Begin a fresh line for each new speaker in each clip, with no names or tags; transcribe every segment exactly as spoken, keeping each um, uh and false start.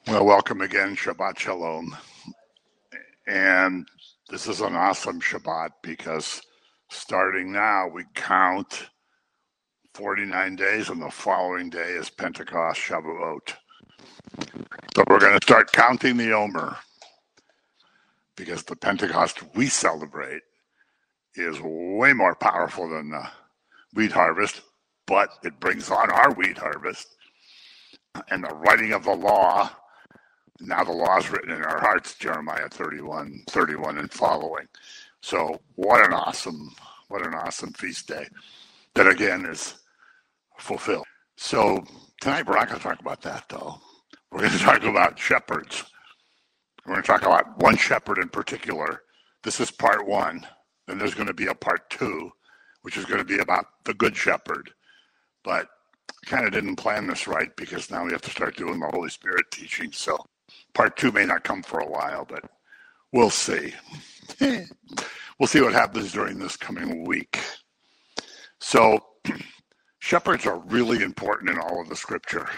Well, welcome again, Shabbat Shalom. And this is an awesome Shabbat because starting now we count forty-nine days, and the following day is Pentecost, Shavuot. So we're going to start counting the Omer because the Pentecost we celebrate is way more powerful than the wheat harvest, but it brings on our wheat harvest and the writing of the law. Now the law is written in our hearts, Jeremiah thirty-one, thirty-one and following. So what an awesome, what an awesome feast day that again is fulfilled. So tonight we're not going to talk about that though. We're going to talk about shepherds. We're going to talk about one shepherd in particular. This is part one. Then there's going to be a part two, which is going to be about the good shepherd. But I kind of didn't plan this right because now we have to start doing the Holy Spirit teaching. So part two may not come for a while, but we'll see. We'll see what happens during this coming week. So shepherds are really important in all of the scripture.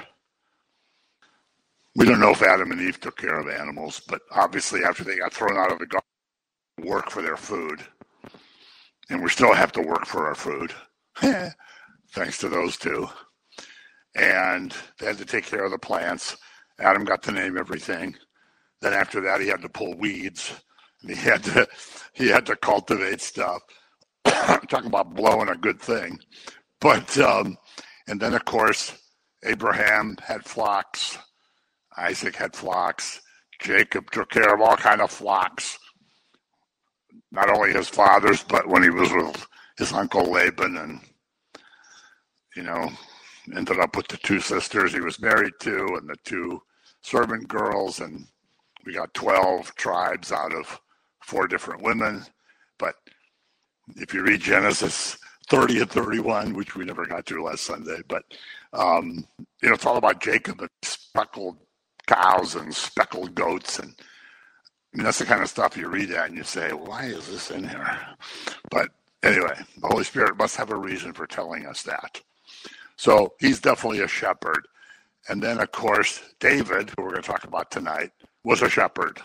We don't know if Adam and Eve took care of animals, but obviously after they got thrown out of the garden, they work for their food. And we still have to work for our food, thanks to those two. And they had to take care of the plants. Adam got to name everything. Then after that, he had to pull weeds. And he had to he had to cultivate stuff. Talking about blowing a good thing. But um, and then of course, Abraham had flocks. Isaac had flocks. Jacob took care of all kind of flocks. Not only his father's, but when he was with his uncle Laban, and you know, ended up with the two sisters he was married to and the two servant girls, and we got twelve tribes out of four different women. But if you read Genesis thirty and thirty-one, which we never got to last Sunday, but um, you know, it's all about Jacob and speckled cows and speckled goats, and I mean, that's the kind of stuff you read that and you say, why is this in here? But anyway, the Holy Spirit must have a reason for telling us that. So he's definitely a shepherd. And then, of course, David, who we're going to talk about tonight, was a shepherd.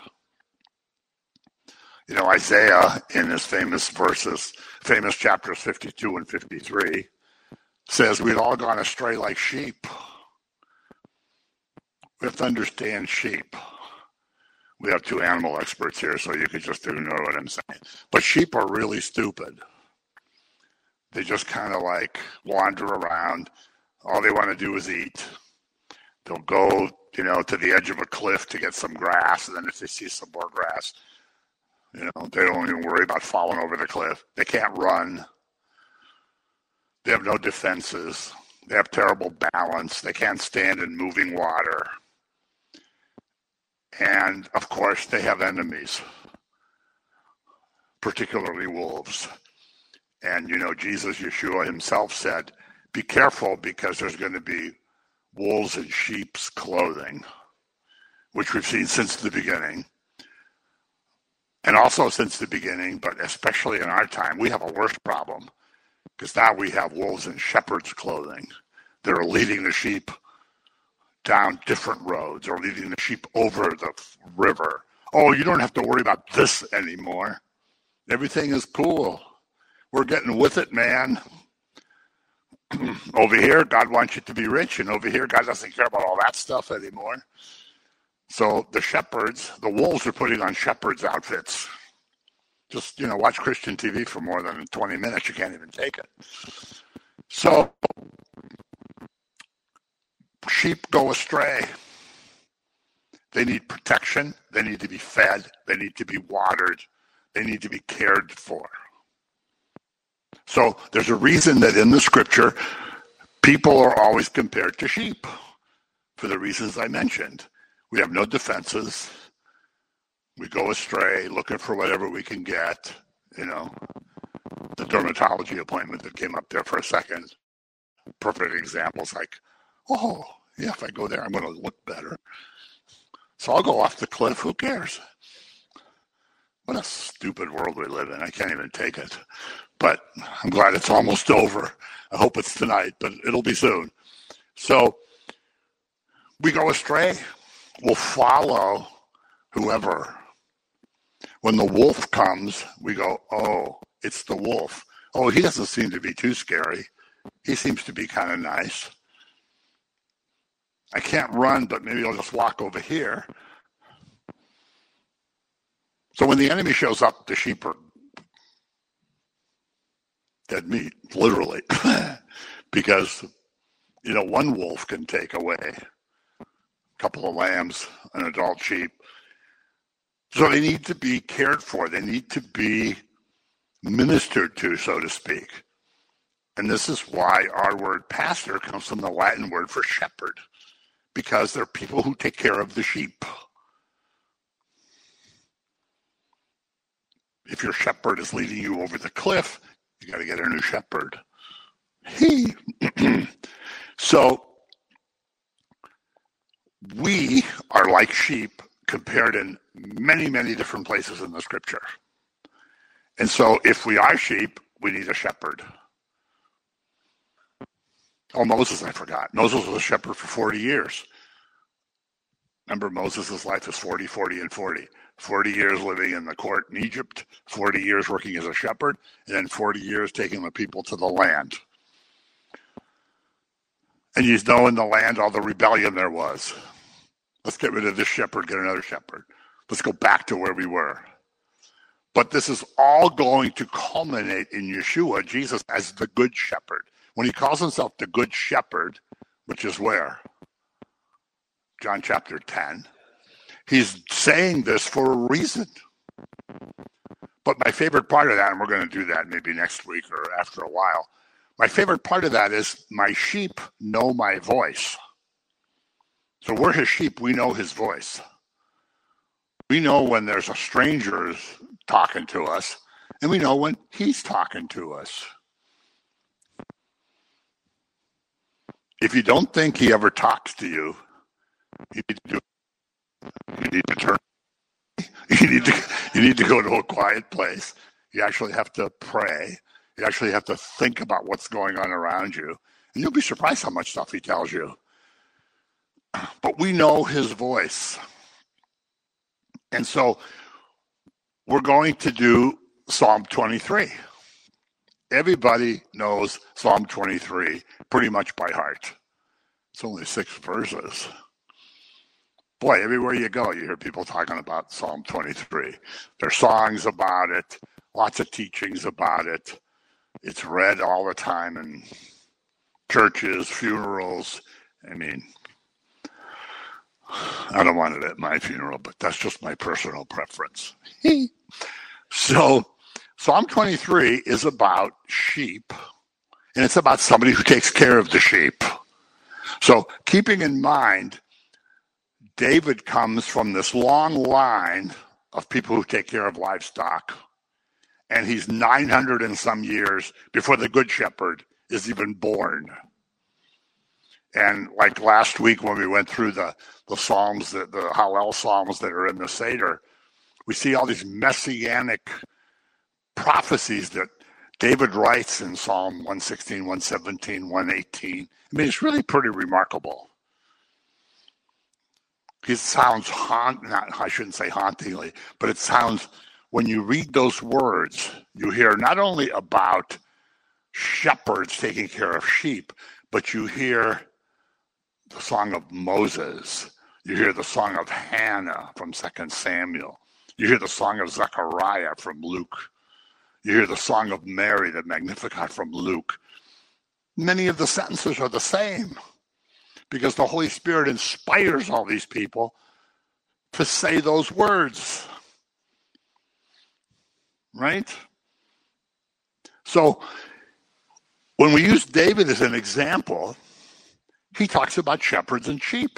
You know, Isaiah, in his famous verses, famous chapters fifty-two and fifty-three, says we'd all gone astray like sheep. We have to understand sheep. We have two animal experts here, so you could just ignore what I'm saying. But sheep are really stupid. They just kind of like wander around. All they want to do is eat. They'll go, you know, to the edge of a cliff to get some grass, and then if they see some more grass, you know, they don't even worry about falling over the cliff. They can't run. They have no defenses. They have terrible balance. They can't stand in moving water. And, of course, they have enemies, particularly wolves. And, you know, Jesus, Yeshua himself said, be careful because there's going to be wolves in sheep's clothing, which we've seen since the beginning. And also since the beginning, but especially in our time, we have a worse problem because now we have wolves in shepherd's clothing. They're leading the sheep down different roads or leading the sheep over the river. Oh, you don't have to worry about this anymore. Everything is cool. We're getting with it, man. Over here, God wants you to be rich, and over here, God doesn't care about all that stuff anymore. So the shepherds, the wolves are putting on shepherds' outfits. Just, you know, watch Christian T V for more than twenty minutes. You can't even take it. So sheep go astray. They need protection. They need to be fed. They need to be watered. They need to be cared for. So there's a reason that in the scripture, people are always compared to sheep for the reasons I mentioned. We have no defenses. We go astray looking for whatever we can get. You know, the dermatology appointment that came up there for a second. Perfect examples like, oh, yeah, if I go there, I'm going to look better. So I'll go off the cliff. Who cares? What a stupid world we live in. I can't even take it. But I'm glad it's almost over. I hope it's tonight, but it'll be soon. So we go astray. will follow whoever. When the wolf comes, we go, oh, it's the wolf. Oh, he doesn't seem to be too scary. He seems to be kind of nice. I can't run, but maybe I'll just walk over here. So when the enemy shows up, the sheep are dead meat, literally. Because, you know, one wolf can take away a couple of lambs, an adult sheep. So they need to be cared for. They need to be ministered to, so to speak. And this is why our word pastor comes from the Latin word for shepherd, because they're people who take care of the sheep. If your shepherd is leading you over the cliff, you got to get a new shepherd. He. So we are like sheep compared in many, many different places in the scripture. And so if we are sheep, we need a shepherd. Oh, Moses, I forgot. Moses was a shepherd for forty years. Remember, Moses' life is forty, forty, and forty. forty years living in the court in Egypt, forty years working as a shepherd, and then forty years taking the people to the land. And you know in the land all the rebellion there was. Let's get rid of this shepherd, get another shepherd. Let's go back to where we were. But this is all going to culminate in Yeshua, Jesus, as the good shepherd. When he calls himself the good shepherd, which is where? John chapter ten. He's saying this for a reason. But my favorite part of that, and we're going to do that maybe next week or after a while, my favorite part of that is my sheep know my voice. So we're his sheep, we know his voice. We know when there's a stranger talking to us, and we know when he's talking to us. If you don't think he ever talks to you, you need to do You need to turn. You need to. You need to go to a quiet place. You actually have to pray. You actually have to think about what's going on around you, and you'll be surprised how much stuff he tells you. But we know his voice, and so we're going to do Psalm twenty-three. Everybody knows Psalm twenty-three pretty much by heart. It's only six verses. Boy, everywhere you go, you hear people talking about Psalm twenty-three. There's songs about it, lots of teachings about it. It's read all the time in churches, funerals. I mean, I don't want it at my funeral, but that's just my personal preference. So Psalm twenty-three is about sheep, and it's about somebody who takes care of the sheep. So keeping in mind, David comes from this long line of people who take care of livestock, and he's nine hundred and some years before the Good Shepherd is even born. And like last week when we went through the, the Psalms, the, the Hallel Psalms that are in the Seder, we see all these messianic prophecies that David writes in Psalm one sixteen, one seventeen, one eighteen. I mean, it's really pretty remarkable. It sounds haunt, not, I shouldn't say hauntingly, but it sounds, when you read those words, you hear not only about shepherds taking care of sheep, but you hear the song of Moses. You hear the song of Hannah from Second Samuel. You hear the song of Zechariah from Luke. You hear the song of Mary, the Magnificat from Luke. Many of the sentences are the same, because the Holy Spirit inspires all these people to say those words. Right? So when we use David as an example, he talks about shepherds and sheep.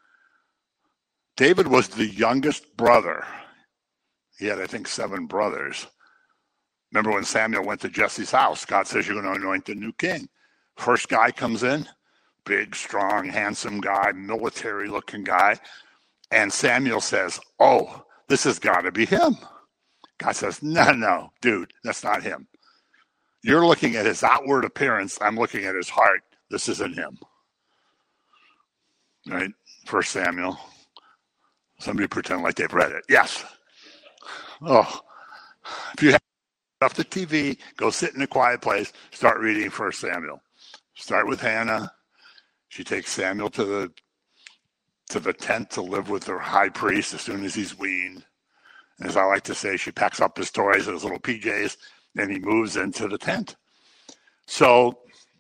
David was the youngest brother. He had, I think, seven brothers. Remember when Samuel went to Jesse's house, God says, you're going to anoint the new king. First guy comes in, big, strong, handsome guy, military-looking guy. And Samuel says, oh, this has got to be him. God says, no, no, dude, that's not him. You're looking at his outward appearance. I'm looking at his heart. This isn't him. Right? First Samuel. Somebody pretend like they've read it. Yes. Oh, if you have off the T V, go sit in a quiet place, start reading First Samuel. Start with Hannah. She takes Samuel to the to the tent to live with her high priest as soon as he's weaned. And as I like to say, she packs up his toys and his little P Js, and he moves into the tent. So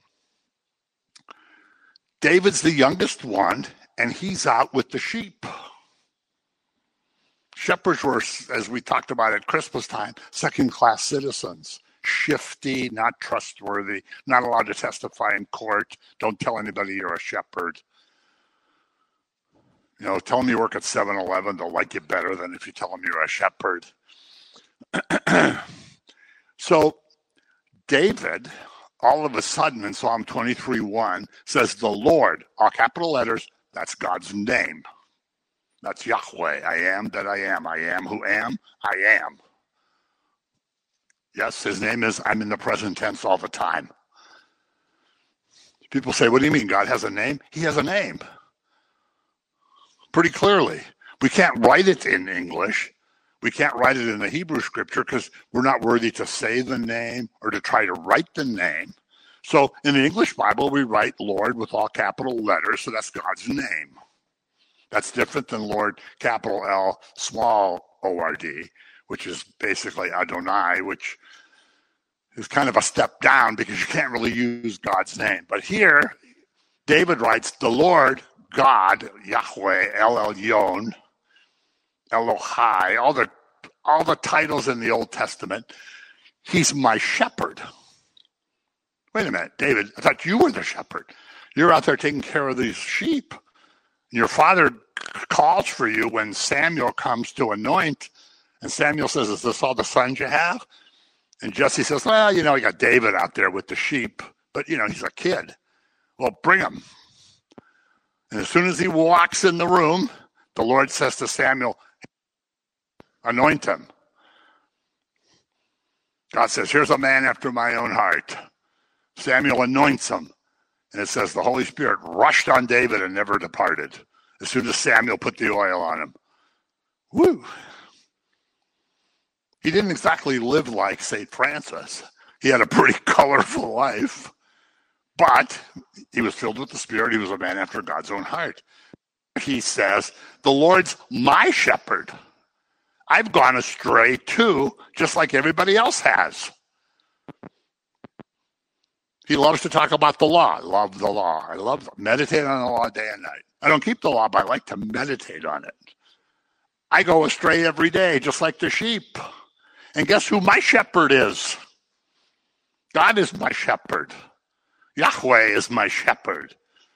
David's the youngest one, and he's out with the sheep. Shepherds were, as we talked about at Christmas time, second-class citizens. Shifty, not trustworthy, not allowed to testify in court. Don't tell anybody you're a shepherd. You know, tell them you work at seven eleven. They'll like you better than if you tell them you're a shepherd. So David, all of a sudden in Psalm twenty-three one, says the Lord, all capital letters, that's God's name. That's Yahweh. I am that I am. I am who am. I am. Yes, his name is, I'm in the present tense all the time. People say, what do you mean God has a name? He has a name. Pretty clearly. We can't write it in English. We can't write it in the Hebrew scripture because we're not worthy to say the name or to try to write the name. So in the English Bible, we write Lord with all capital letters, so that's God's name. That's different than Lord, capital L, small O R D, which is basically Adonai, which is kind of a step down because you can't really use God's name. But here, David writes, the Lord, God, Yahweh, El Elyon, Elohai, all the, all the titles in the Old Testament, he's my shepherd. Wait a minute, David, I thought you were the shepherd. You're out there taking care of these sheep. Your father calls for you when Samuel comes to anoint, and Samuel says, is this all the sons you have? And Jesse says, well, you know, you got David out there with the sheep, but, you know, he's a kid. Well, bring him. And as soon as he walks in the room, the Lord says to Samuel, anoint him. God says, here's a man after my own heart. Samuel anoints him. And it says the Holy Spirit rushed on David and never departed as soon as Samuel put the oil on him. Woo! He didn't exactly live like Saint Francis. He had a pretty colorful life, but he was filled with the Spirit. He was a man after God's own heart. He says, the Lord's my shepherd. I've gone astray too, just like everybody else has. He loves to talk about the law. I love the law. I love meditate on the law day and night. I don't keep the law, but I like to meditate on it. I go astray every day, just like the sheep. And guess who my shepherd is? God is my shepherd. Yahweh is my shepherd.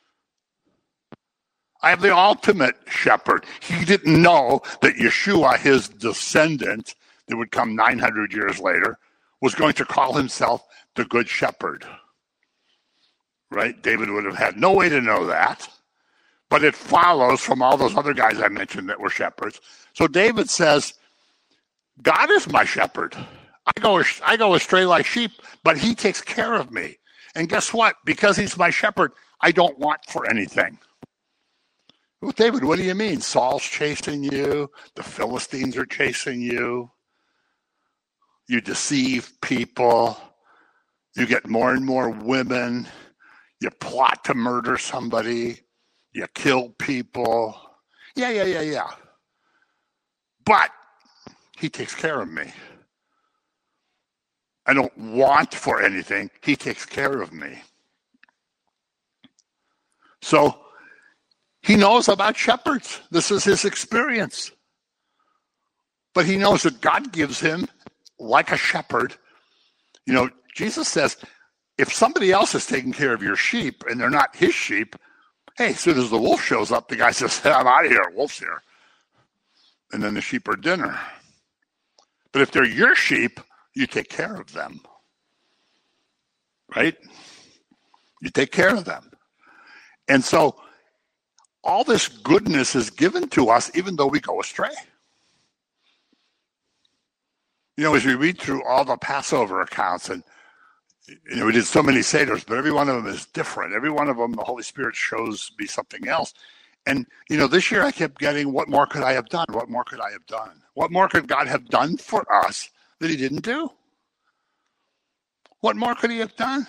I am the ultimate shepherd. He didn't know that Yeshua, his descendant, that would come nine hundred years later, was going to call himself the Good Shepherd. Right? David would have had no way to know that. But it follows from all those other guys I mentioned that were shepherds. So David says, God is my shepherd. I go, I go astray like sheep, but he takes care of me. And guess what? Because he's my shepherd, I don't want for anything. Well, David, what do you mean? Saul's chasing you. The Philistines are chasing you. You deceive people. You get more and more women. You plot to murder somebody. You kill people. Yeah, yeah, yeah, yeah. But he takes care of me. I don't want for anything. He takes care of me. So he knows about shepherds. This is his experience. But he knows that God gives him, like a shepherd. You know, Jesus says, if somebody else is taking care of your sheep and they're not his sheep, hey, as soon as the wolf shows up, the guy says, I'm out of here, wolf's here. And then the sheep are dinner. But if they're your sheep, you take care of them. Right? You take care of them. And so all this goodness is given to us even though we go astray. You know, as we read through all the Passover accounts, and you know, we did so many Seders, but every one of them is different. Every one of them, the Holy Spirit shows me something else. And, you know, this year I kept getting, what more could I have done? What more could I have done? What more could God have done for us that he didn't do? What more could he have done?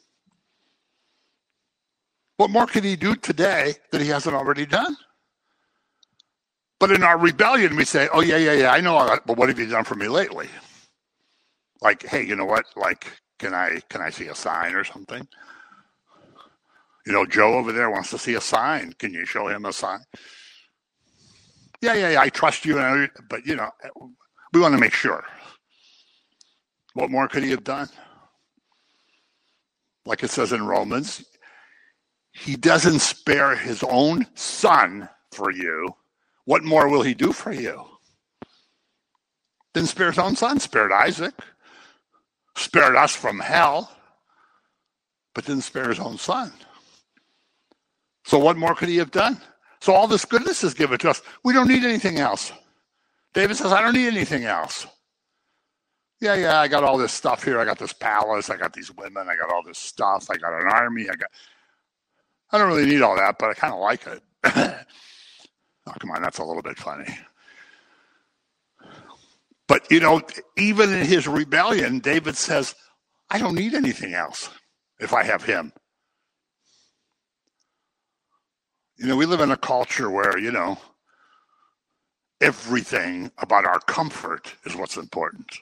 What more could he do today that he hasn't already done? But in our rebellion, we say, oh, yeah, yeah, yeah, I know all that, but what have you done for me lately? Like, hey, you know what? Like, can I can I see a sign or something? You know, Joe over there wants to see a sign. Can you show him a sign? Yeah, yeah, yeah, I trust you, but, you know, we want to make sure. What more could he have done? Like it says in Romans, he doesn't spare his own son for you. What more will he do for you? Didn't spare his own son, spared Isaac, spared us from hell, but didn't spare his own son. So what more could he have done? So all this goodness is given to us. We don't need anything else. David says, I don't need anything else. Yeah, yeah, I got all this stuff here. I got this palace. I got these women. I got all this stuff. I got an army. I got. I don't really need all that, but I kind of like it. Oh, come on, that's a little bit funny. But, you know, even in his rebellion, David says, I don't need anything else if I have him. You know, we live in a culture where, you know, everything about our comfort is what's important.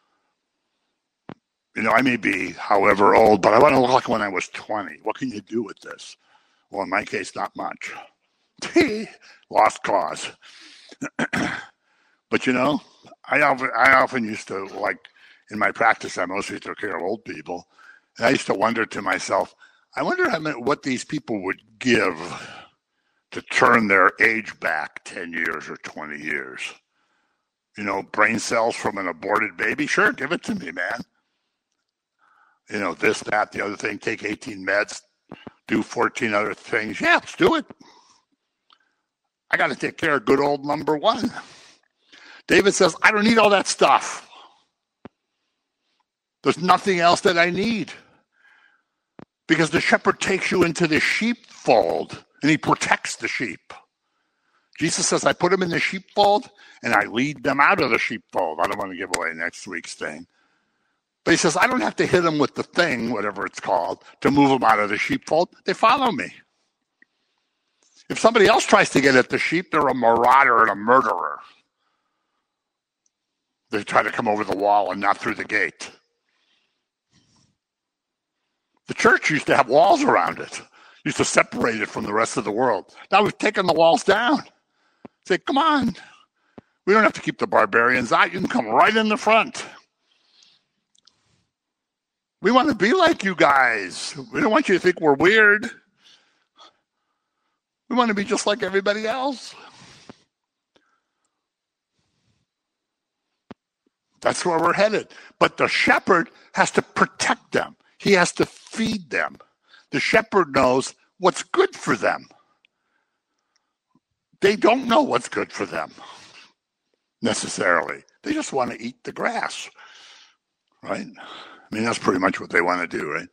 You know, I may be however old, but I want to look like when I was twenty. What can you do with this? Well, in my case, not much. Lost cause. But, you know, I often, I often used to, like, in my practice, I mostly took care of old people. And I used to wonder to myself, I wonder how many, what these people would give to turn their age back ten years or twenty years. You know, brain cells from an aborted baby? Sure, give it to me, man. You know, this, that, the other thing, take eighteen meds, do fourteen other things. Yeah, let's do it. I got to take care of good old number one. David says, I don't need all that stuff. There's nothing else that I need. Because the shepherd takes you into the sheepfold and he protects the sheep. Jesus says, I put them in the sheepfold and I lead them out of the sheepfold. I don't want to give away next week's thing. But he says, I don't have to hit them with the thing, whatever it's called, to move them out of the sheepfold. They follow me. If somebody else tries to get at the sheep, they're a marauder and a murderer. They try to come over the wall and not through the gate. The church used to have walls around it. Used to separate it from the rest of the world. Now we've taken the walls down. Say, come on. We don't have to keep the barbarians out. You can come right in the front. We want to be like you guys. We don't want you to think we're weird. We want to be just like everybody else. That's where we're headed. But the shepherd has to protect them. He has to feed them. The shepherd knows what's good for them. They don't know what's good for them, necessarily. They just want to eat the grass, right? I mean, that's pretty much what they want to do,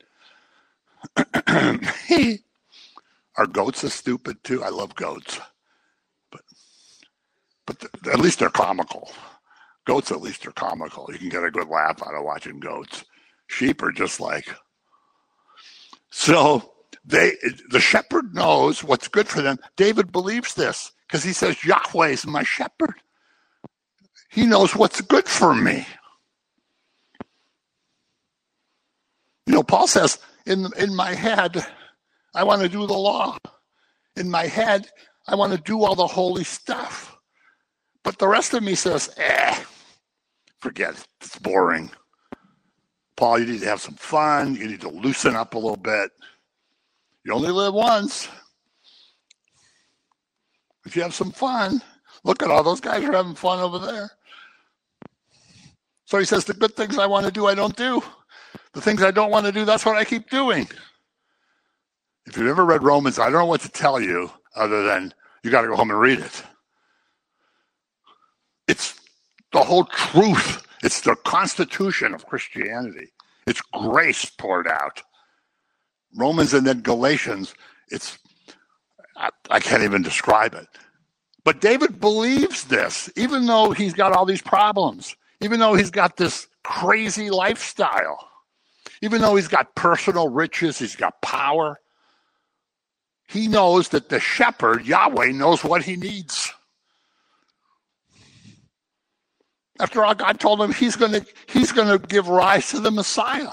right? Are goats are stupid too? I love goats. But but the, at least they're comical. Goats at least are comical. You can get a good laugh out of watching goats. Sheep are just like... So they, the shepherd knows what's good for them. David believes this because he says, Yahweh is my shepherd. He knows what's good for me. You know, Paul says, in, in my head, I want to do the law. In my head, I want to do all the holy stuff. But the rest of me says, eh, forget it. It's boring. Paul, you need to have some fun. You need to loosen up a little bit. You only live once. If you have some fun, look at all those guys are having fun over there. So he says, the good things I want to do, I don't do. The things I don't want to do, that's what I keep doing. If you've ever read Romans, I don't know what to tell you other than you got to go home and read it. It's the whole truth. It's the constitution of Christianity. It's grace poured out. Romans and then Galatians, it's I, I can't even describe it. But David believes this, even though he's got all these problems, even though he's got this crazy lifestyle, even though he's got personal riches, he's got power. He knows that the shepherd, Yahweh, knows what he needs. After all, God told him he's going to he's going to give rise to the Messiah.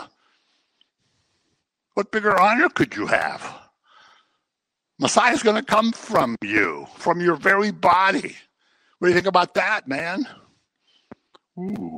What bigger honor could you have? Messiah's going to come from you, from your very body. What do you think about that, man? Ooh.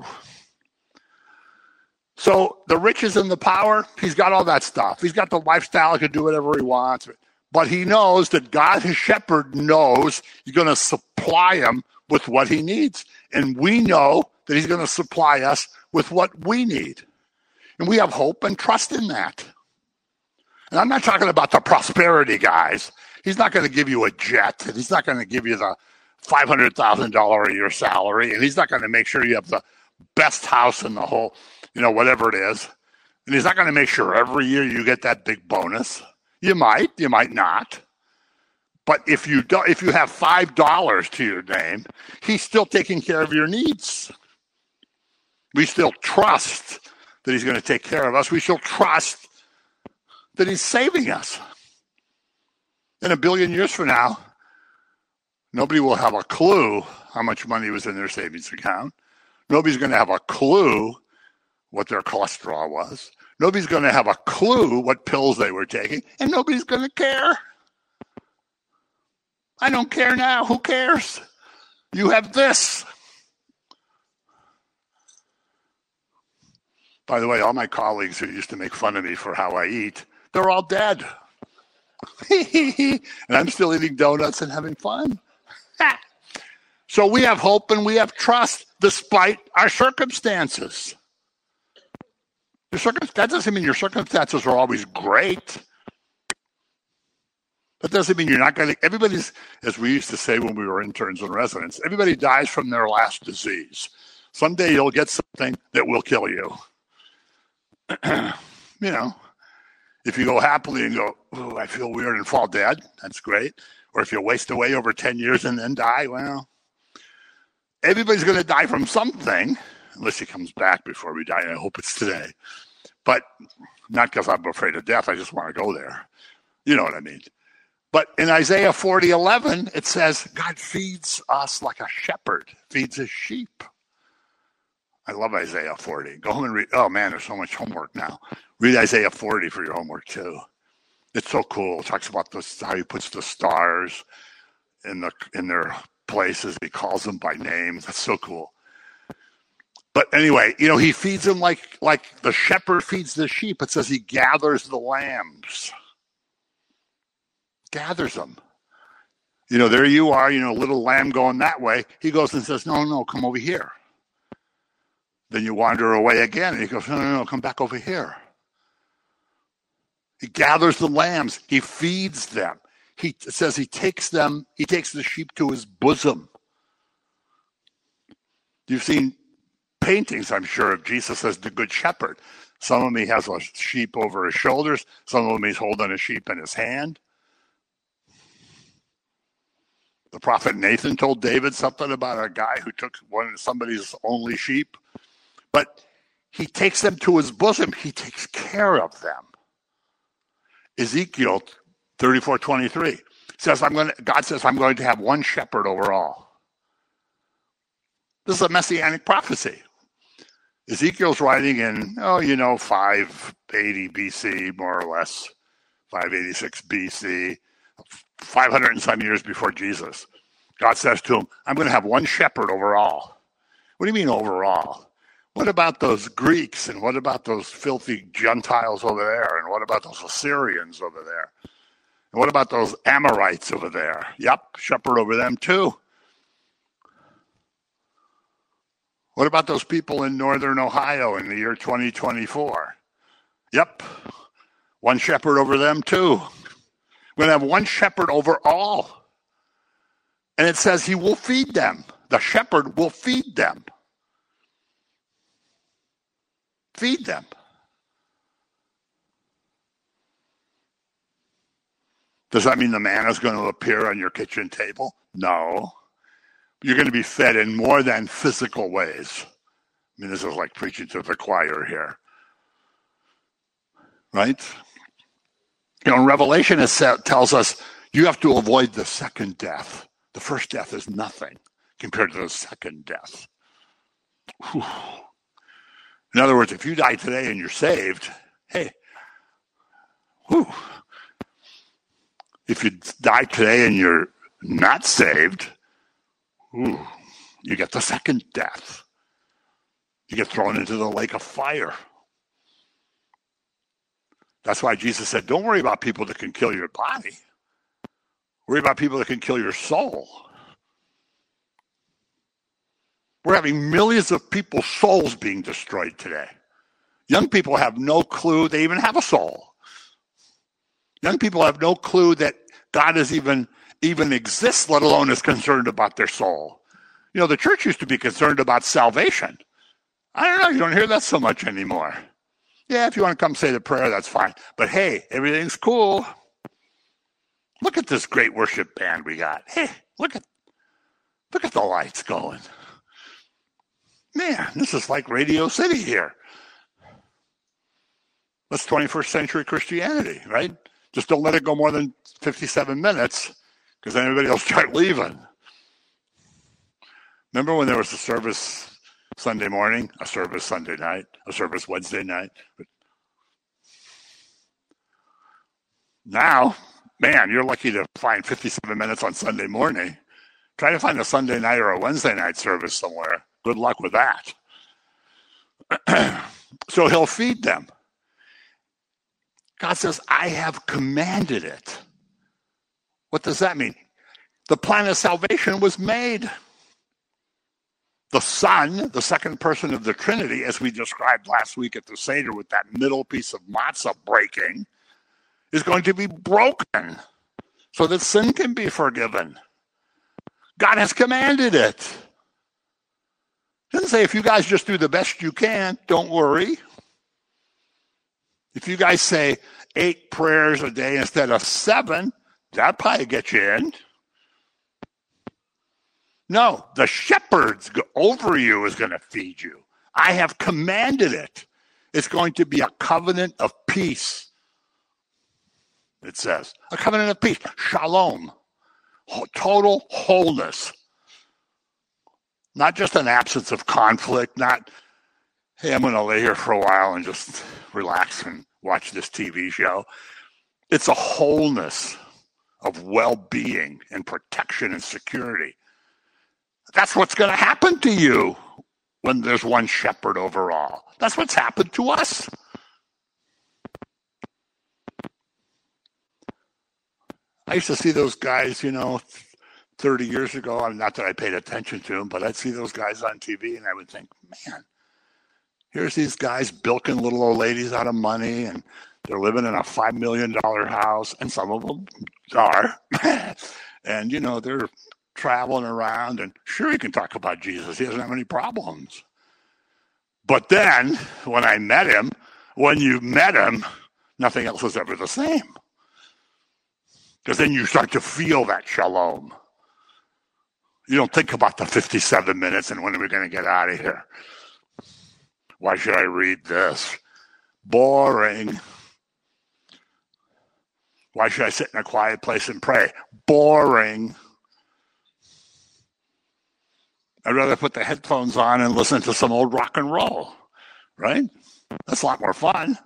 So the riches and the power, he's got all that stuff. He's got the lifestyle, he can do whatever he wants. But he knows that God, his shepherd, knows he's going to supply him with what he needs. And we know that he's going to supply us with what we need. And we have hope and trust in that. And I'm not talking about the prosperity guys. He's not going to give you a jet. And he's not going to give you the five hundred thousand dollars a year salary. And he's not going to make sure you have the best house in the whole, you know, whatever it is. And he's not going to make sure every year you get that big bonus. You might, you might not. But if you do, if you have five dollars to your name, he's still taking care of your needs. We still trust that he's going to take care of us. We still trust that he's saving us. In a billion years from now, nobody will have a clue how much money was in their savings account. Nobody's going to have a clue what their cholesterol was. Nobody's going to have a clue what pills they were taking, and nobody's going to care. I don't care now. Who cares? You have this. By the way, all my colleagues who used to make fun of me for how I eat, they're all dead. And I'm still eating donuts and having fun. So we have hope and we have trust despite our circumstances. Your circum- that doesn't mean your circumstances are always great. That doesn't mean you're not going to, everybody's, as we used to say when we were interns and residents, everybody dies from their last disease. Someday you'll get something that will kill you. You know, if you go happily and go, oh, I feel weird and fall dead, that's great. Or if you waste away over ten years and then die, well, everybody's going to die from something, unless he comes back before we die. I hope it's today. But not because I'm afraid of death. I just want to go there. You know what I mean? But in Isaiah forty eleven, it says, God feeds us like a shepherd feeds his sheep. I love Isaiah forty. Go home and read. Oh, man, there's so much homework now. Read Isaiah forty for your homework, too. It's so cool. It talks about this, how he puts the stars in the in their places. He calls them by name. That's so cool. But anyway, you know, he feeds them like, like the shepherd feeds the sheep. It says he gathers the lambs. Gathers them. You know, there you are, you know, little lamb going that way. He goes and says, no, no, come over here. Then you wander away again. And he goes, no, no, no, come back over here. He gathers the lambs. He feeds them. He it says he takes them, he takes the sheep to his bosom. You've seen paintings, I'm sure, of Jesus as the good shepherd. Some of them he has a sheep over his shoulders. Some of them he's holding a sheep in his hand. The prophet Nathan told David something about a guy who took one of somebody's only sheep. But he takes them to his bosom. He takes care of them. Ezekiel thirty-four twenty-three says, "I'm going to." God says, "I'm going to have one shepherd over all." This is a messianic prophecy. Ezekiel's writing in, oh, you know, five eighty B C, more or less, five eighty-six B C, five hundred and some years before Jesus. God says to him, "I'm going to have one shepherd over all." What do you mean overall? What about those Greeks, and what about those filthy Gentiles over there, and what about those Assyrians over there, and what about those Amorites over there? Yep, shepherd over them too. What about those people in northern Ohio in the year twenty twenty-four? Yep, one shepherd over them too. We're going to have one shepherd over all. And it says he will feed them. The shepherd will feed them. Feed them. Does that mean the manna is going to appear on your kitchen table? No. You're going to be fed in more than physical ways. I mean, this is like preaching to the choir here. Right? You know, in Revelation, it tells us you have to avoid the second death. The first death is nothing compared to the second death. Whew. In other words, if you die today and you're saved, hey, whew. If you die today and you're not saved, whew, you get the second death. You get thrown into the lake of fire. That's why Jesus said, don't worry about people that can kill your body. Worry about people that can kill your soul. We're having millions of people's souls being destroyed today. Young people have no clue they even have a soul. Young people have no clue that God is even, even exists, let alone is concerned about their soul. You know, the church used to be concerned about salvation. I don't know, you don't hear that so much anymore. Yeah, if you want to come say the prayer, that's fine. But hey, everything's cool. Look at this great worship band we got. Hey, look at look at the lights going. Man, this is like Radio City here. That's twenty-first century Christianity, right? Just don't let it go more than fifty-seven minutes, because then everybody will start leaving. Remember when there was a service Sunday morning, a service Sunday night, a service Wednesday night? But now, man, you're lucky to find fifty-seven minutes on Sunday morning. Try to find a Sunday night or a Wednesday night service somewhere. Good luck with that. So he'll feed them. God says, I have commanded it. What does that mean? The plan of salvation was made. The Son, the second person of the Trinity, as we described last week at the Seder with that middle piece of matzah breaking, is going to be broken so that sin can be forgiven. God has commanded it. He doesn't say, if you guys just do the best you can, don't worry. If you guys say eight prayers a day instead of seven, that'll probably get you in. No, the shepherds over you is going to feed you. I have commanded it. It's going to be a covenant of peace. It says, a covenant of peace, shalom, total wholeness. Not just an absence of conflict, not, hey, I'm going to lay here for a while and just relax and watch this T V show. It's a wholeness of well-being and protection and security. That's what's going to happen to you when there's one shepherd over all. That's what's happened to us. I used to see those guys, you know, thirty years ago. Not that I paid attention to them, but I'd see those guys on T V and I would think, man, here's these guys bilking little old ladies out of money and they're living in a five million dollars house, and some of them are. And, you know, they're traveling around, and sure, he can talk about Jesus. He doesn't have any problems. But then, when I met him, when you met him, nothing else is ever the same. Because then you start to feel that shalom. You don't think about the fifty-seven minutes and when are we going to get out of here? Why should I read this? Boring. Why should I sit in a quiet place and pray? Boring. I'd rather put the headphones on and listen to some old rock and roll, right? That's a lot more fun.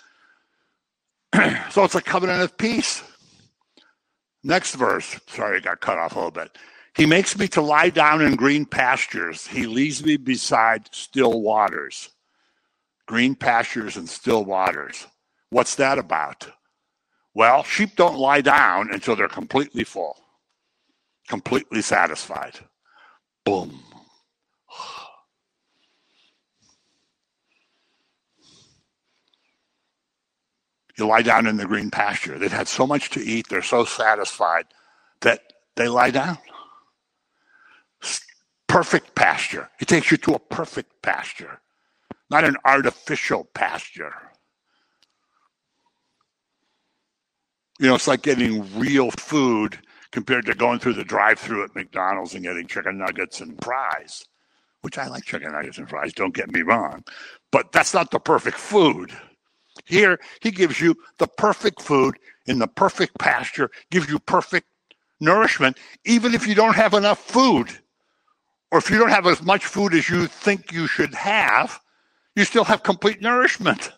So it's a covenant of peace. Next verse. Sorry, I got cut off a little bit. He makes me to lie down in green pastures. He leads me beside still waters. Green pastures and still waters. What's that about? Well, sheep don't lie down until they're completely full, completely satisfied. Boom. You lie down in the green pasture. They've had so much to eat, they're so satisfied that they lie down. Perfect pasture. He takes you to a perfect pasture, not an artificial pasture. You know, it's like getting real food compared to going through the drive-thru at McDonald's and getting chicken nuggets and fries, which I like chicken nuggets and fries, don't get me wrong. But that's not the perfect food. Here, he gives you the perfect food in the perfect pasture, gives you perfect nourishment, even if you don't have enough food, or if you don't have as much food as you think you should have, you still have complete nourishment.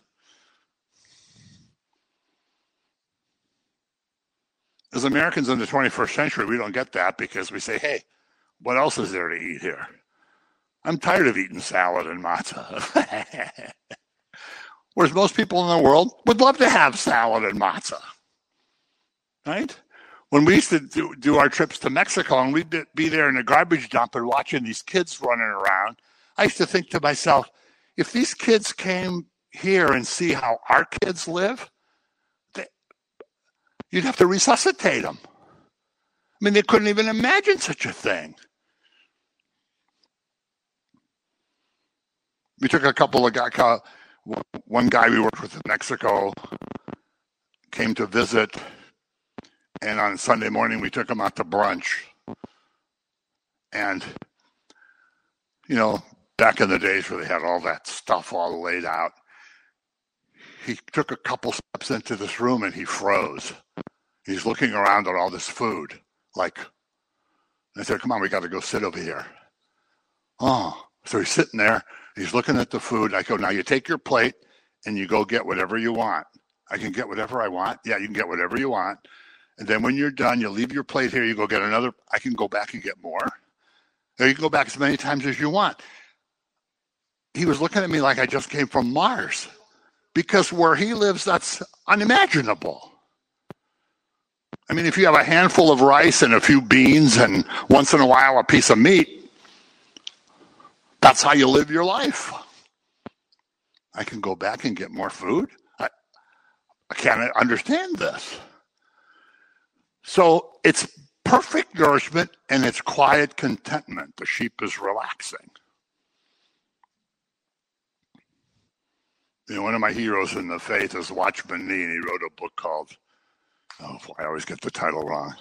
As Americans in the twenty-first century, we don't get that because we say, hey, what else is there to eat here? I'm tired of eating salad and matzah. Whereas most people in the world would love to have salad and matzah, right? When we used to do, do our trips to Mexico and we'd be there in a garbage dump and watching these kids running around, I used to think to myself, if these kids came here and see how our kids live, they, you'd have to resuscitate them. I mean, they couldn't even imagine such a thing. We took a couple of guys, one guy we worked with in Mexico came to visit, and on Sunday morning we took him out to brunch. And, you know, back in the days where they had all that stuff all laid out, he took a couple steps into this room and he froze. He's looking around at all this food, like, I said, come on, we got to go sit over here. Oh, so he's sitting there. He's looking at the food. I go, now you take your plate and you go get whatever you want. I can get whatever I want. Yeah, you can get whatever you want. And then when you're done, you leave your plate here. You go get another. I can go back and get more. Or you can go back as many times as you want. He was looking at me like I just came from Mars. Because where he lives, that's unimaginable. I mean, if you have a handful of rice and a few beans and once in a while a piece of meat, that's how you live your life. I can go back and get more food. I, I can't understand this. So it's perfect nourishment and it's quiet contentment. The sheep is relaxing. You know, one of my heroes in the faith is Watchman Nee, and he wrote a book called, oh, I always get the title wrong.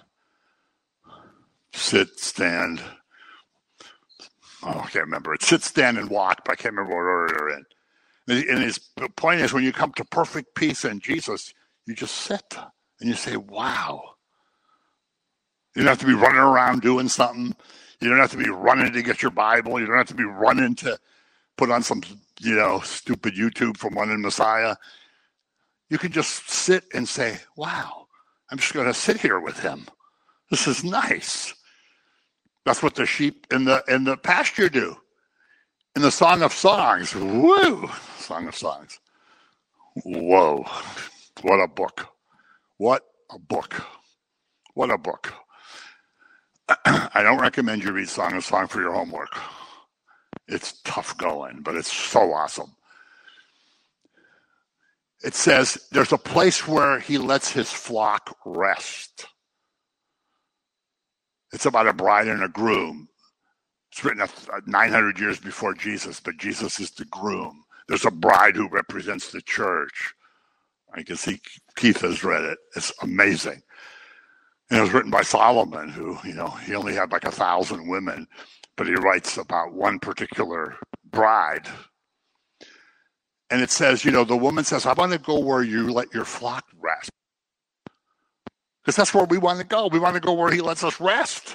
Sit, Stand, Oh, I can't remember. It's sit, stand, and walk, but I can't remember what order they're in. And his point is, when you come to perfect peace in Jesus, you just sit and you say, wow. You don't have to be running around doing something. You don't have to be running to get your Bible. You don't have to be running to put on some, you know, stupid YouTube from One in Messiah. You can just sit and say, wow, I'm just going to sit here with him. This is nice. That's what the sheep in the in the pasture do. In the Song of Songs, woo, Song of Songs. Whoa, what a book. What a book. What a book. I don't recommend you read Song of Song for your homework. It's tough going, but it's so awesome. It says there's a place where he lets his flock rest. It's about a bride and a groom. It's written nine hundred years before Jesus, but Jesus is the groom. There's a bride who represents the church. I can see Keith has read it. It's amazing. And it was written by Solomon, who, you know, he only had like a thousand women, but he writes about one particular bride. And it says, you know, the woman says, I want to go where you let your flock rest. Because that's where we want to go. We want to go where he lets us rest.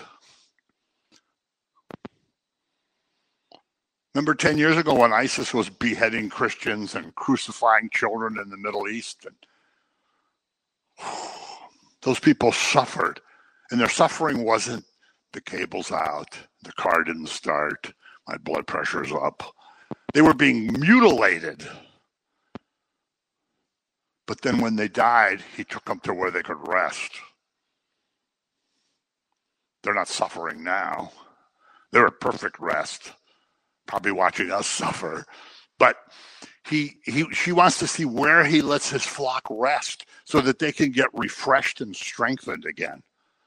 Remember ten years ago when ISIS was beheading Christians and crucifying children in the Middle East? And those people suffered. And their suffering wasn't the cable's out, the car didn't start, my blood pressure's up. They were being mutilated. But then when they died, he took them to where they could rest. They're not suffering now. They're at perfect rest, probably watching us suffer. But he, he, she wants to see where he lets his flock rest so that they can get refreshed and strengthened again.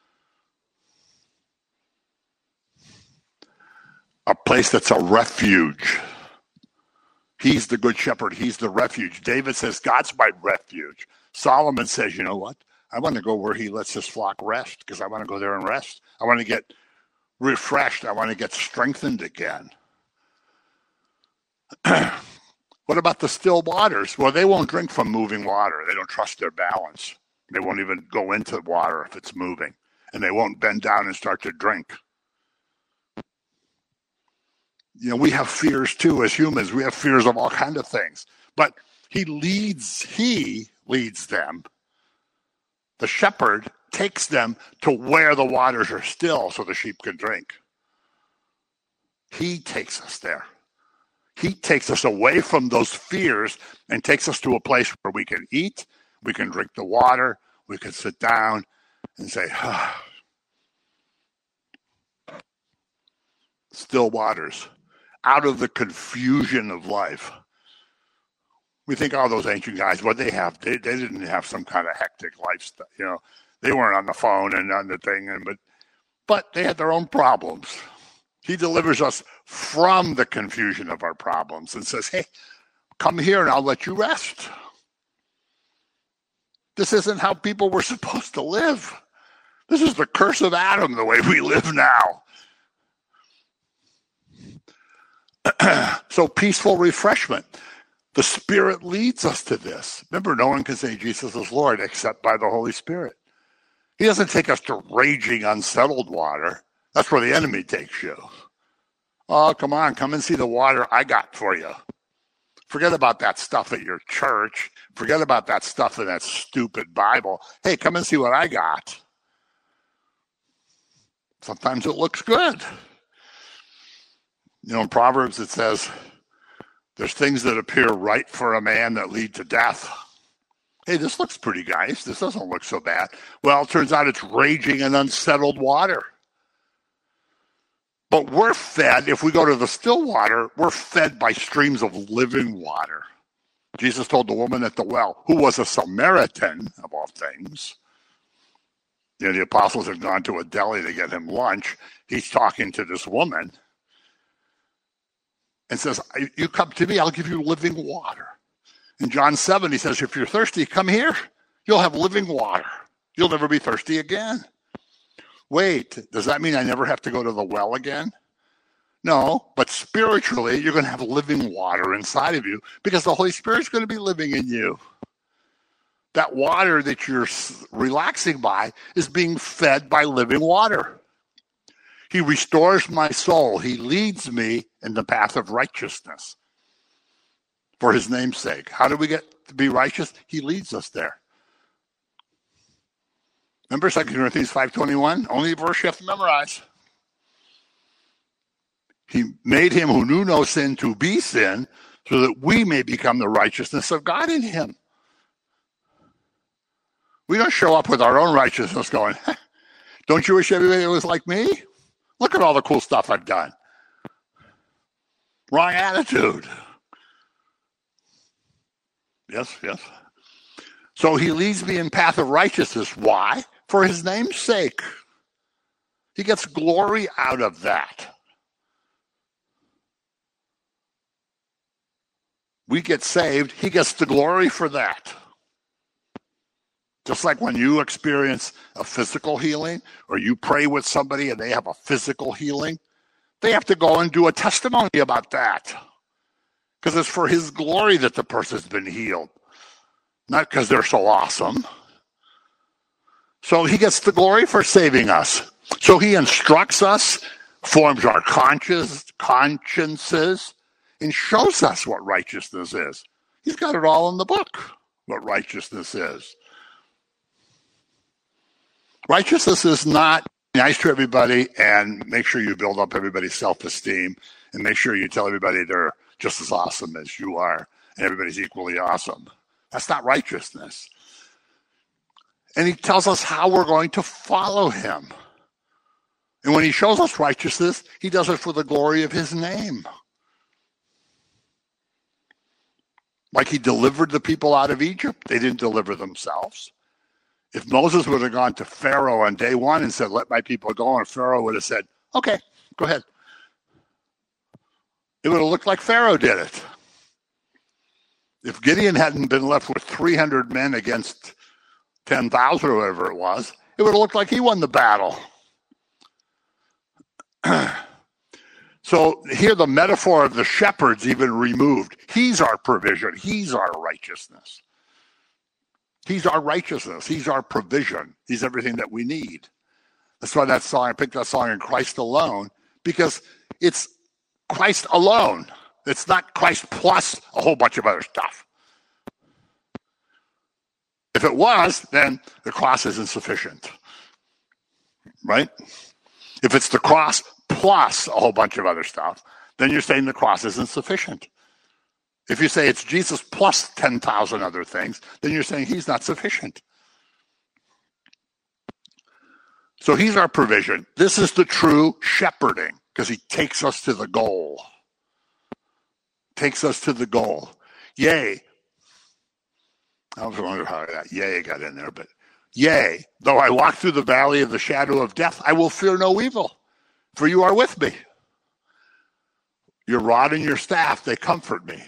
A place that's a refuge. He's the good shepherd. He's the refuge. David says, God's my refuge. Solomon says, you know what? I want to go where he lets his flock rest because I want to go there and rest. I want to get refreshed. I want to get strengthened again. What about the still waters? Well, they won't drink from moving water. They don't trust their balance. They won't even go into water if it's moving. And they won't bend down and start to drink. You know, we have fears too as humans. We have fears of all kinds of things. But he leads, he leads them. The shepherd takes them to where the waters are still so the sheep can drink. He takes us there. He takes us away from those fears and takes us to a place where we can eat, we can drink the water, we can sit down and say, ah. Still waters, out of the confusion of life. We think, oh, those ancient guys, what they have, they, they didn't have some kind of hectic lifestyle. You know, they weren't on the phone and on the thing, and but, but they had their own problems. He delivers us from the confusion of our problems and says, hey, come here and I'll let you rest. This isn't how people were supposed to live. This is the curse of Adam, the way we live now. So peaceful refreshment. The Spirit leads us to this. Remember, no one can say Jesus is Lord except by the Holy Spirit. He doesn't take us to raging, unsettled water. That's where the enemy takes you. Oh, come on, come and see the water I got for you. Forget about that stuff at your church. Forget about that stuff in that stupid Bible. Hey, come and see what I got. Sometimes it looks good. You know, in Proverbs it says, there's things that appear right for a man that lead to death. Hey, this looks pretty nice. This doesn't look so bad. Well, it turns out it's raging and unsettled water. But we're fed, if we go to the still water, we're fed by streams of living water. Jesus told the woman at the well, who was a Samaritan, of all things. You know, the apostles had gone to a deli to get him lunch. He's talking to this woman and says, you come to me, I'll give you living water. In John seven, he says, if you're thirsty, come here. You'll have living water. You'll never be thirsty again. Wait, does that mean I never have to go to the well again? No, but spiritually, you're going to have living water inside of you because the Holy Spirit's going to be living in you. That water that you're relaxing by is being fed by living water. He restores my soul. He leads me in the path of righteousness for his name's sake. How do we get to be righteous? He leads us there. Remember Second Corinthians five twenty-one? Only a verse you have to memorize. He made him who knew no sin to be sin so that we may become the righteousness of God in him. We don't show up with our own righteousness going, don't you wish everybody was like me? Look at all the cool stuff I've done. Wrong attitude. Yes, yes. So he leads me in path of righteousness. Why? For his name's sake. He gets glory out of that. We get saved. He gets the glory for that. Just like when you experience a physical healing or you pray with somebody and they have a physical healing, they have to go and do a testimony about that. Because it's for his glory that the person's been healed. Not because they're so awesome. So he gets the glory for saving us. So he instructs us, forms our conscience, consciences, and shows us what righteousness is. He's got it all in the book, what righteousness is. Righteousness is not nice to everybody and make sure you build up everybody's self-esteem and make sure you tell everybody they're just as awesome as you are and everybody's equally awesome. That's not righteousness. And he tells us how we're going to follow him. And when he shows us righteousness, he does it for the glory of his name. Like he delivered the people out of Egypt, they didn't deliver themselves. If Moses would have gone to Pharaoh on day one and said, let my people go, and Pharaoh would have said, okay, go ahead. It would have looked like Pharaoh did it. If Gideon hadn't been left with three hundred men against ten thousand or whatever it was, it would have looked like he won the battle. So here the metaphor of the shepherd's even removed. He's our provision. He's our righteousness. He's our righteousness. He's our provision. He's everything that we need. That's why that song, I picked that song in Christ Alone, because it's Christ alone. It's not Christ plus a whole bunch of other stuff. If it was, then the cross isn't sufficient, right? If it's the cross plus a whole bunch of other stuff, then you're saying the cross isn't sufficient. If you say it's Jesus plus ten thousand other things, then you're saying he's not sufficient. So he's our provision. This is the true shepherding, because he takes us to the goal. Takes us to the goal. Yea. I was wondering how that yea got in there, but yea, though I walk through the valley of the shadow of death, I will fear no evil, for you are with me. Your rod and your staff, they comfort me.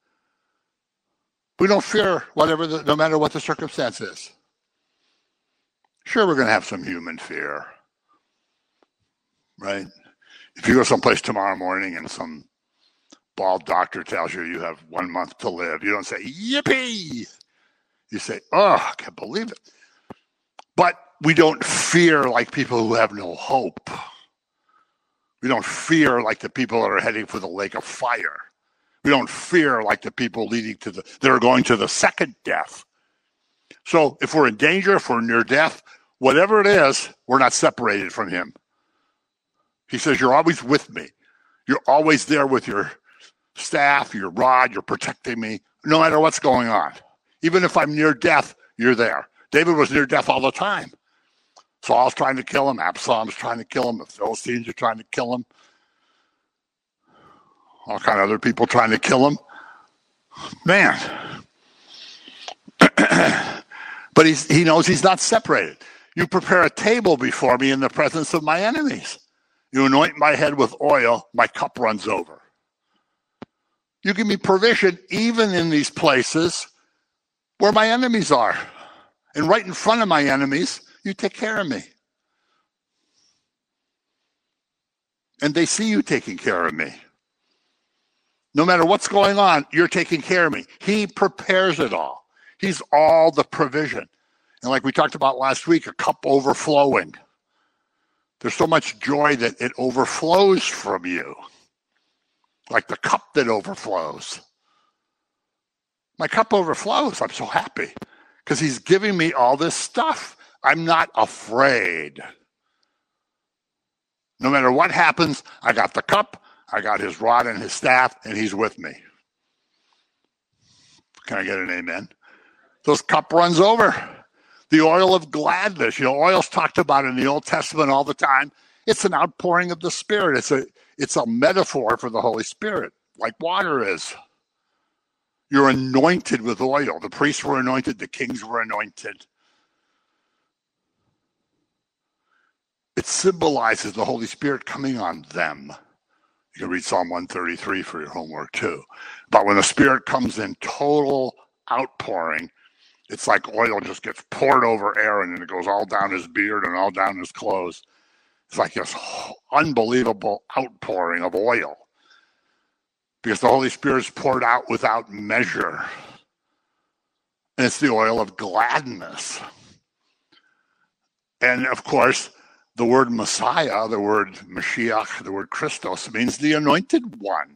We don't fear whatever, the, no matter what the circumstance is. Sure, we're going to have some human fear, right? If you go someplace tomorrow morning and some bald doctor tells you you have one month to live, you don't say, yippee! You say, oh, I can't believe it. But we don't fear like people who have no hope. We don't fear like the people that are heading for the lake of fire. We don't fear like the people leading to the, that are going to the second death. So if we're in danger, if we're near death, whatever it is, we're not separated from him. He says, you're always with me. You're always there with your staff, your rod, you're protecting me, no matter what's going on. Even if I'm near death, you're there. David was near death all the time. Saul's trying to kill him. Absalom's trying to kill him. The Philistines are trying to kill him. All kind of other people trying to kill him. Man. But he's, he knows he's not separated. You prepare a table before me in the presence of my enemies. You anoint my head with oil. My cup runs over. You give me provision even in these places where my enemies are. And right in front of my enemies, you take care of me. And they see you taking care of me. No matter what's going on, you're taking care of me. He prepares it all. He's all the provision. And like we talked about last week, a cup overflowing. There's so much joy that it overflows from you. Like the cup that overflows. My cup overflows. I'm so happy because he's giving me all this stuff. I'm not afraid. No matter what happens, I got the cup, I got his rod and his staff, and he's with me. Can I get an amen? This cup runs over. The oil of gladness. You know, oil's talked about in the Old Testament all the time. It's an outpouring of the Spirit. It's a, it's a metaphor for the Holy Spirit, like water is. You're anointed with oil. The priests were anointed. The kings were anointed. It symbolizes the Holy Spirit coming on them. You can read Psalm one thirty-three for your homework too. But when the Spirit comes in total outpouring, it's like oil just gets poured over Aaron and it goes all down his beard and all down his clothes. It's like this unbelievable outpouring of oil. Because the Holy Spirit is poured out without measure. And it's the oil of gladness. And of course, the word Messiah, the word Mashiach, the word Christos means the anointed one.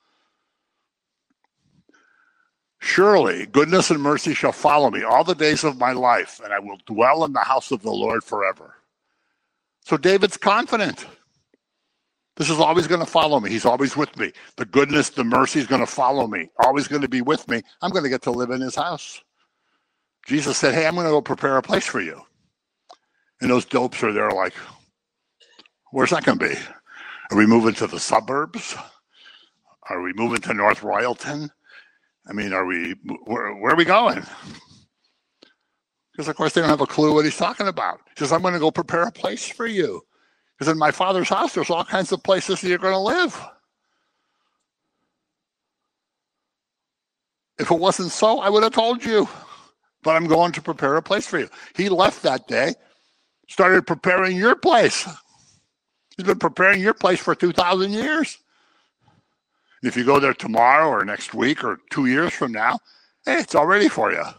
Surely goodness and mercy shall follow me all the days of my life, and I will dwell in the house of the Lord forever. So David's confident. This is always going to follow me. He's always with me. The goodness, the mercy is going to follow me. Always going to be with me. I'm going to get to live in his house. Jesus said, hey, I'm going to go prepare a place for you. And those dopes are there like, where's that going to be? Are we moving to the suburbs? Are we moving to North Royalton? I mean, are we, where, where are we going? Because, of course, they don't have a clue what he's talking about. He says, I'm going to go prepare a place for you. Because in my Father's house, there's all kinds of places that you're going to live. If it wasn't so, I would have told you. but I'm going to prepare a place for you. He left that day, started preparing your place. He's been preparing your place for two thousand years. If you go there tomorrow or next week or two years from now, hey, it's all ready for you.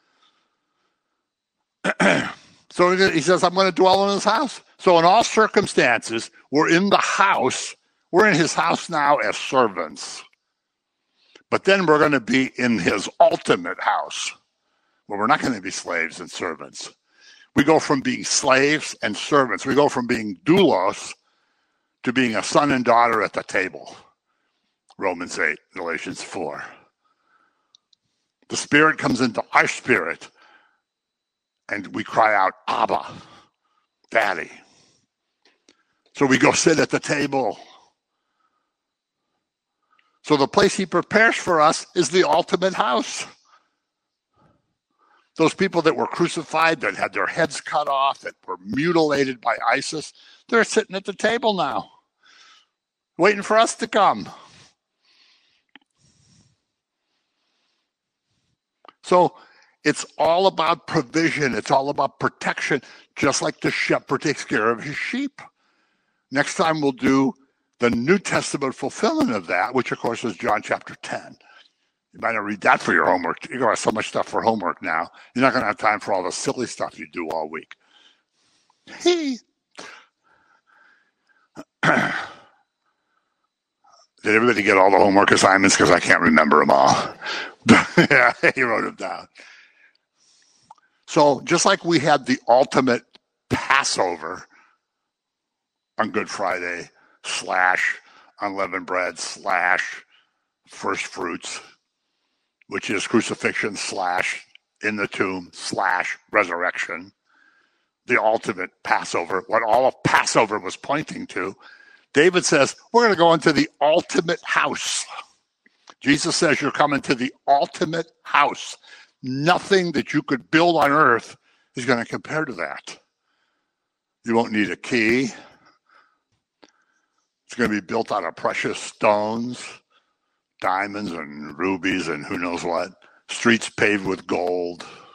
So he says, I'm going to dwell in his house. So in all circumstances, we're in the house. We're in his house now as servants. But then we're going to be in his ultimate house, where we're not going to be slaves and servants. We go from being slaves and servants. We go from being doulos to being a son and daughter at the table. Romans eight, Galatians four. The Spirit comes into our spirit, and we cry out, Abba, Daddy. So we go sit at the table. So the place he prepares for us is the ultimate house. Those people that were crucified, that had their heads cut off, that were mutilated by ISIS, they're sitting at the table now, waiting for us to come. So it's all about provision. It's all about protection, just like the shepherd takes care of his sheep. Next time we'll do the New Testament fulfillment of that, which of course is John chapter ten. You might not read that for your homework. You're going to have so much stuff for homework now. You're not going to have time for all the silly stuff you do all week. Hey. Did everybody get all the homework assignments? Because I can't remember them all. Yeah, he wrote them down. So just like we had the ultimate Passover on Good Friday, slash unleavened bread, slash first fruits, which is crucifixion, slash in the tomb, slash resurrection, the ultimate Passover, what all of Passover was pointing to. David says, we're going to go into the ultimate house. Jesus says you're coming to the ultimate house. Nothing that you could build on earth is going to compare to that. You won't need a key. It's going to be built out of precious stones, diamonds and rubies and who knows what. Streets paved with gold.